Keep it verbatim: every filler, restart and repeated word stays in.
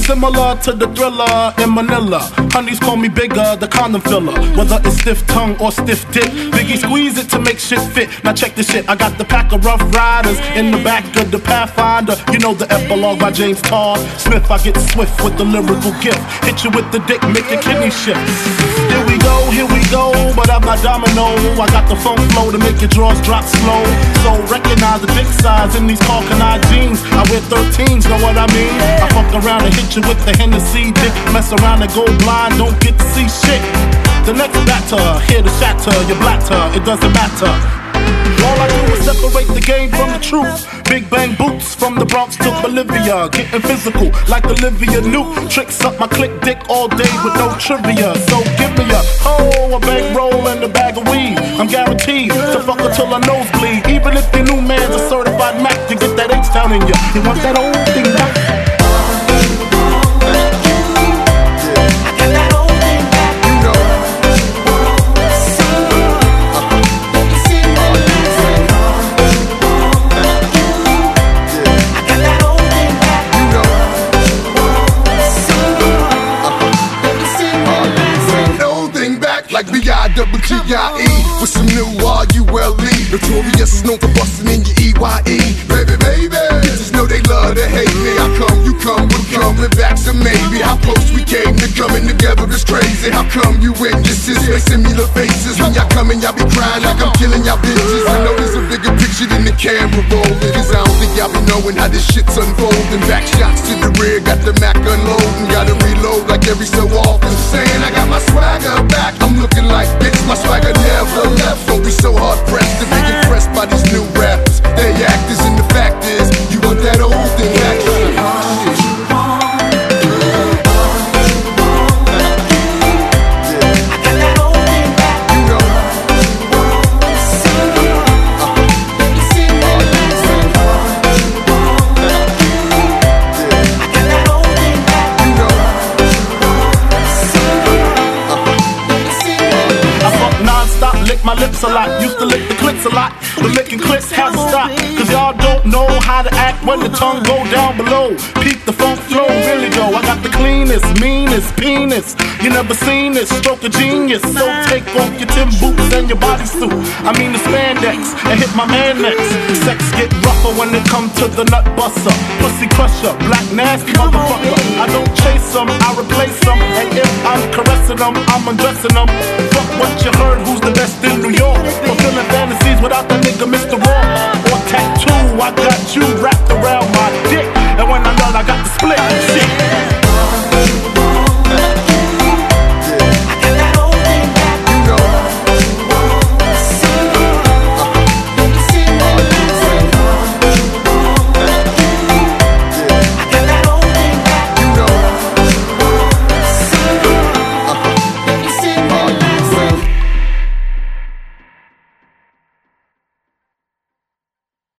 similar to the Thriller in Manila. Honeys call me bigger, the condom filler. Whether it's stiff tongue or stiff dick, Biggie squeeze it to make shit fit. Now check this shit, I got the pack of Rough Riders in the back of the Pathfinder. You know the epilogue by James Todd Smith. I get swift with the lyrical gift. Hit you with the dick, make your kidney shift. Here we go, here we go, but I'm not domino. I got the funk flow to make your drawers drop slow. So recognize the dick size in these Calcanine jeans. I wear thirteens, know what I mean? I fuck around and hit you with the Hennessy dick. Mess around and go blind, don't get to see shit. The next batter, here to shatter your blatter, it doesn't matter. All I do is separate the game from the truth. Big bang boots from the Bronx to Bolivia. Getting physical like Olivia Newt. Tricks up my click dick all day with no trivia. So give me a hoe, a bankroll, and a bag of weed. I'm guaranteed to fuck her till her nose bleed. Even if your new man's a certified Mac, to get that H-Town in ya. You want that old thing back? Like B I double G I E with some new R U L E. Notorious is known for busting in your E Y E. Baby, baby, bitches know they love to hate me. I come, you come, we're coming back, so maybe how close we came to coming together is crazy. How come you witnesses make similar faces when y'all come and y'all be crying like I'm killing y'all bitches? I know there's a bigger picture than the camera rolling, cause I don't think y'all be knowing how this shit's unfolding. Back shots to the rear, got the Mac unloading, gotta reload like every so often. Saying I got my swagger back, I'm looking like bitch, my swagger never left. Don't be so hard pressed to be impressed by these new rappers. They actors and the fact is, you want that old thing back. My lips a lot, used to lick the clips a lot, but licking clips has to stop. Cause y'all don't know how to act when the tongue go down below. Peep the funk flow, really go. I got the cleanest, meanest penis. You never seen this, stroke of genius. So take off your Tim boots and your bodysuit. I mean the spandex, and hit my man next. Sex get rougher when it comes to the nut buster. Pussy crusher, black nasty motherfucker. I don't chase them, I replace them. And if I'm caressing them, I'm undressing them. Fuck what you